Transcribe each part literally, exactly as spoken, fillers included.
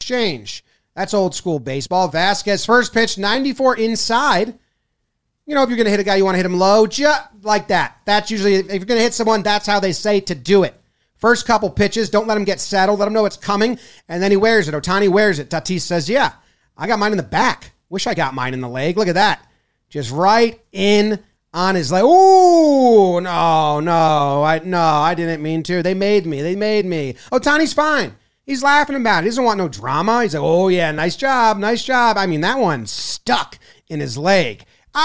exchange. That's old school baseball. Vasquez, first pitch, ninety-four inside. You know, if you're going to hit a guy, you want to hit him low, just like that. That's usually, if you're going to hit someone, that's how they say to do it. First couple pitches, don't let him get settled. Let him know it's coming, and then he wears it. Ohtani wears it. Tatis says, yeah, I got mine in the back. Wish I got mine in the leg. Look at that. Just right in on his leg. Ooh, no, no, I no, I didn't mean to. They made me. They made me. Ohtani's fine. He's laughing about it. He doesn't want no drama. He's like, oh, yeah, nice job, nice job. I mean, that one stuck in his leg.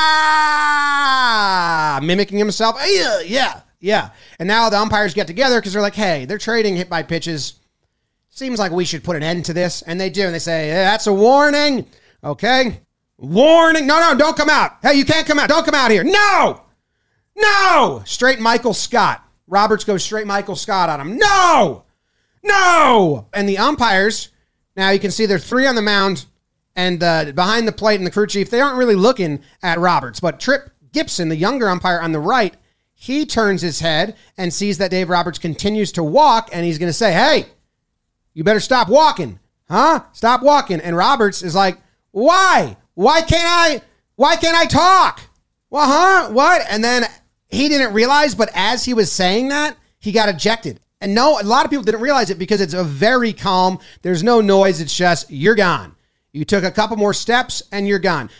Ah, mimicking himself. Yeah, yeah, yeah. And now the umpires get together because they're like, hey, they're trading hit by pitches. Seems like we should put an end to this. And they do. And they say, hey, that's a warning. Okay. Warning. No, no, don't come out. Hey, you can't come out. Don't come out here. No. No. Straight Michael Scott. Roberts goes straight Michael Scott on him. No. No. And the umpires, now you can see there's three on the mound. And uh, behind the plate and the crew chief, they aren't really looking at Roberts. But Trip Gibson, the younger umpire on the right, he turns his head and sees that Dave Roberts continues to walk. And he's going to say, hey, you better stop walking. Huh? Stop walking. And Roberts is like, why? Why can't I? Why can't I talk? Well, huh? What? And then he didn't realize, but as he was saying that, he got ejected. And no, a lot of people didn't realize it because it's a very calm. There's no noise. It's just, you're gone. You took a couple more steps and you're gone.